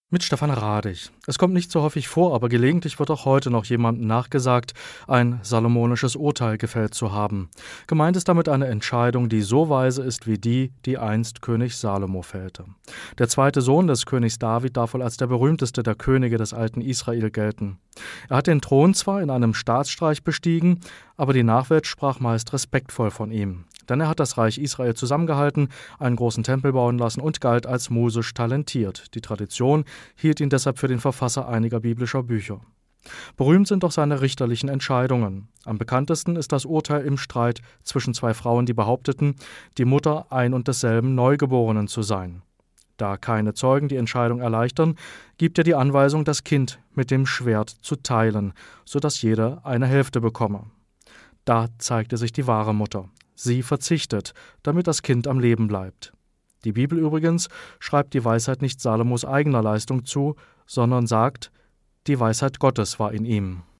Mit Stefan Radich. Es kommt nicht so häufig vor, aber gelegentlich wird auch heute noch jemandem nachgesagt, ein salomonisches Urteil gefällt zu haben. Gemeint ist damit eine Entscheidung, die so weise ist wie die, die einst König Salomo fällte. Der zweite Sohn des Königs David darf wohl als der berühmteste der Könige des alten Israel gelten. Er hat den Thron zwar in einem Staatsstreich bestiegen, aber die Nachwelt sprach meist respektvoll von ihm. Denn er hat das Reich Israel zusammengehalten, einen großen Tempel bauen lassen und galt als musisch talentiert. Die Tradition hielt ihn deshalb für den Verfasser einiger biblischer Bücher. Berühmt sind auch seine richterlichen Entscheidungen. Am bekanntesten ist das Urteil im Streit zwischen zwei Frauen, die behaupteten, die Mutter ein und desselben Neugeborenen zu sein. Da keine Zeugen die Entscheidung erleichtern, gibt er die Anweisung, das Kind mit dem Schwert zu teilen, sodass jeder eine Hälfte bekomme. Da zeigte sich die wahre Mutter. Sie verzichtet, damit das Kind am Leben bleibt. Die Bibel übrigens schreibt die Weisheit nicht Salomos eigener Leistung zu, sondern sagt, die Weisheit Gottes war in ihm.